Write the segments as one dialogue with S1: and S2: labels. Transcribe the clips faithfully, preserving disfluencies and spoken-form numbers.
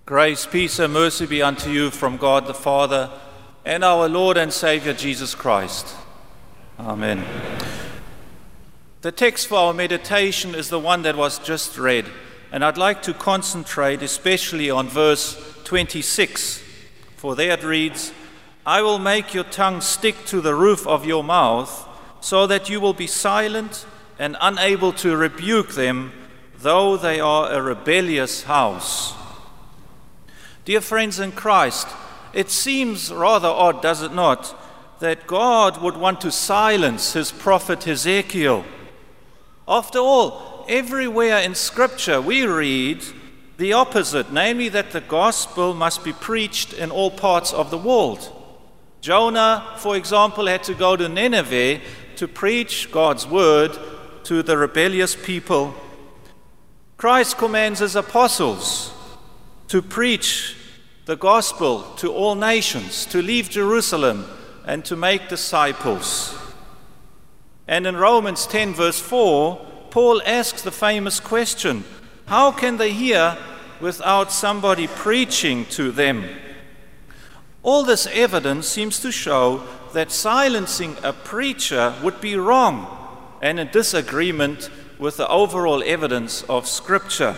S1: Grace, peace, and mercy be unto you from God the Father and our Lord and Savior Jesus Christ. Amen. The text for our meditation is the one that was just read, and I'd like to concentrate especially on verse twenty-six, for there it reads, "I will make your tongue stick to the roof of your mouth, so that you will be silent and unable to rebuke them, though they are a rebellious house." Dear friends in Christ, it seems rather odd, does it not, that God would want to silence his prophet Ezekiel. After all, everywhere in Scripture we read the opposite, namely that the gospel must be preached in all parts of the world. Jonah, for example, had to go to Nineveh to preach God's word to the rebellious people. Christ commands his apostles to preach the gospel to all nations, to leave Jerusalem and to make disciples. And in Romans ten verse four, Paul asks the famous question, how can they hear without somebody preaching to them? All this evidence seems to show that silencing a preacher would be wrong and in disagreement with the overall evidence of Scripture.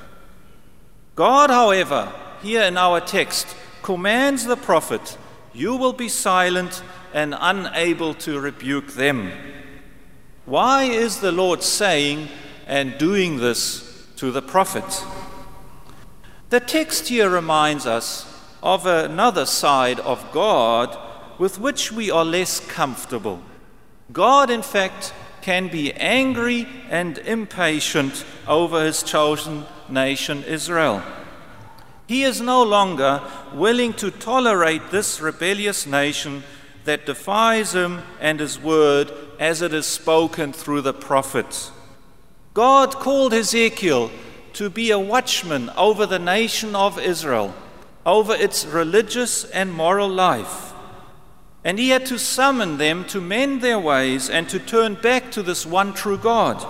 S1: God, however, here in our text, commands the prophet, "You will be silent and unable to rebuke them." Why is the Lord saying and doing this to the prophet? The text here reminds us of another side of God with which we are less comfortable. God, in fact, can be angry and impatient over his chosen nation, Israel. He is no longer willing to tolerate this rebellious nation that defies him and his word as it is spoken through the prophets. God called Ezekiel to be a watchman over the nation of Israel, over its religious and moral life. And he had to summon them to mend their ways and to turn back to this one true God.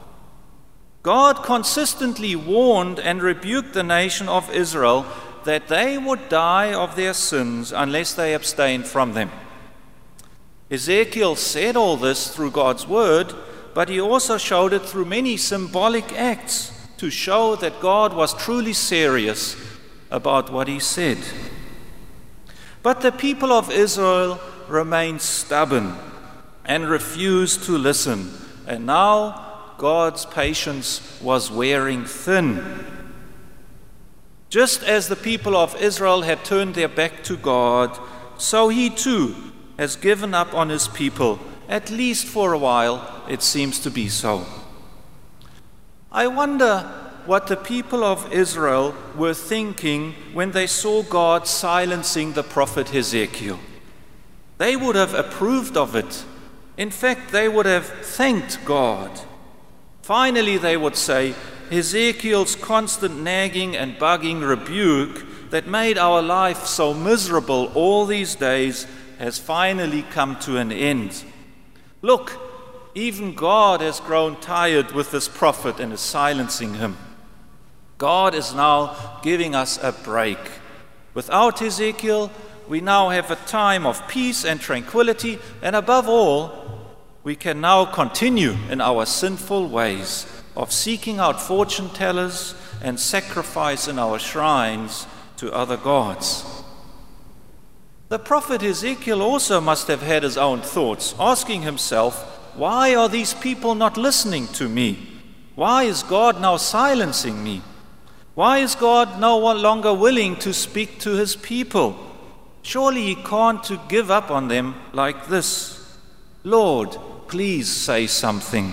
S1: God consistently warned and rebuked the nation of Israel that they would die of their sins unless they abstained from them. Ezekiel said all this through God's word, but he also showed it through many symbolic acts to show that God was truly serious about what he said. But the people of Israel remained stubborn and refused to listen, and now God's patience was wearing thin. Just as the people of Israel had turned their back to God, so he too has given up on his people, at least for a while, it seems to be so. I wonder what the people of Israel were thinking when they saw God silencing the prophet Ezekiel. They would have approved of it. In fact, they would have thanked God. Finally, they would say, Ezekiel's constant nagging and bugging rebuke that made our life so miserable all these days has finally come to an end. Look, even God has grown tired with this prophet and is silencing him. God is now giving us a break. Without Ezekiel, we now have a time of peace and tranquility, and above all, we can now continue in our sinful ways of seeking out fortune tellers and sacrifice in our shrines to other gods. The prophet Ezekiel also must have had his own thoughts, asking himself, why are these people not listening to me? Why is God now silencing me? Why is God no longer willing to speak to his people? Surely he can't to give up on them like this. Lord, please say something.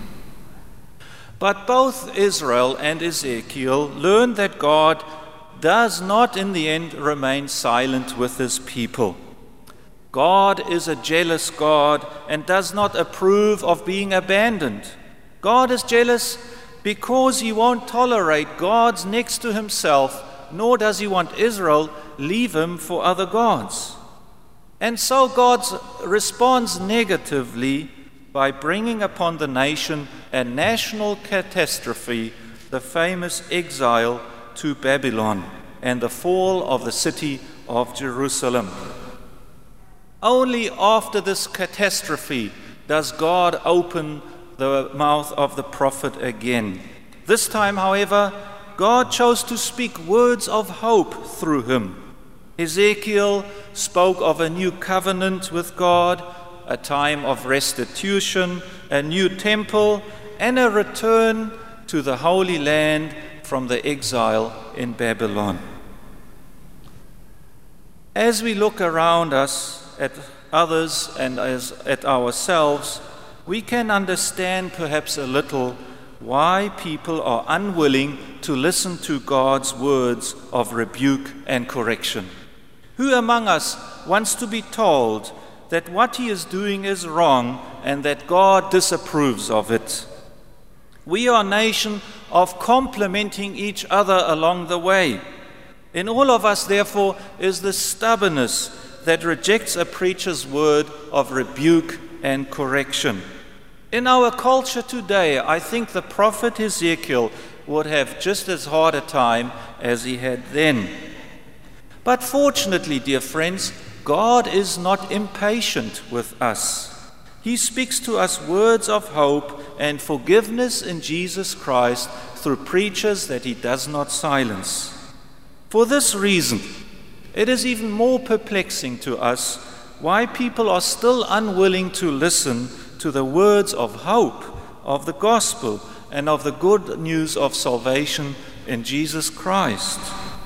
S1: But both Israel and Ezekiel learned that God does not in the end remain silent with his people. God is a jealous God and does not approve of being abandoned. God is jealous because he won't tolerate gods next to himself, nor does he want Israel leave him for other gods. And so God responds negatively by bringing upon the nation a national catastrophe, the famous exile to Babylon. and the fall of the city of Jerusalem. Only after this catastrophe does God open the mouth of the prophet again. This time, however, God chose to speak words of hope through him. Ezekiel spoke of a new covenant with God, a time of restitution, a new temple, and a return to the Holy Land from the exile in Babylon. As we look around us at others and as at ourselves, we can understand perhaps a little why people are unwilling to listen to God's words of rebuke and correction. Who among us wants to be told that what he is doing is wrong and that God disapproves of it? We are a nation of complimenting each other along the way. In all of us, therefore, is the stubbornness that rejects a preacher's word of rebuke and correction. In our culture today, I think the prophet Ezekiel would have just as hard a time as he had then. But fortunately, dear friends, God is not impatient with us. He speaks to us words of hope and forgiveness in Jesus Christ through preachers that he does not silence. For this reason, it is even more perplexing to us why people are still unwilling to listen to the words of hope, of the gospel, and of the good news of salvation in Jesus Christ.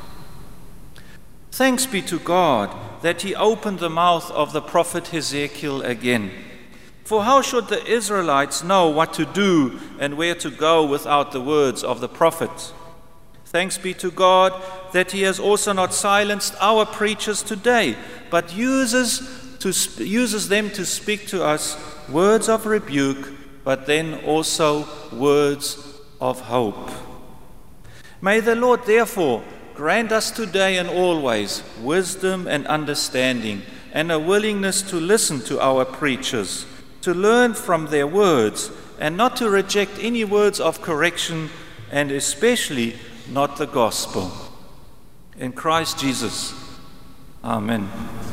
S1: Thanks be to God that he opened the mouth of the prophet Ezekiel again. For how should the Israelites know what to do and where to go without the words of the prophet? Thanks be to God that he has also not silenced our preachers today, but uses, to, uses them to speak to us words of rebuke, but then also words of hope. May the Lord therefore grant us today and always wisdom and understanding and a willingness to listen to our preachers, to learn from their words and not to reject any words of correction, and especially not the gospel. In Christ Jesus. Amen.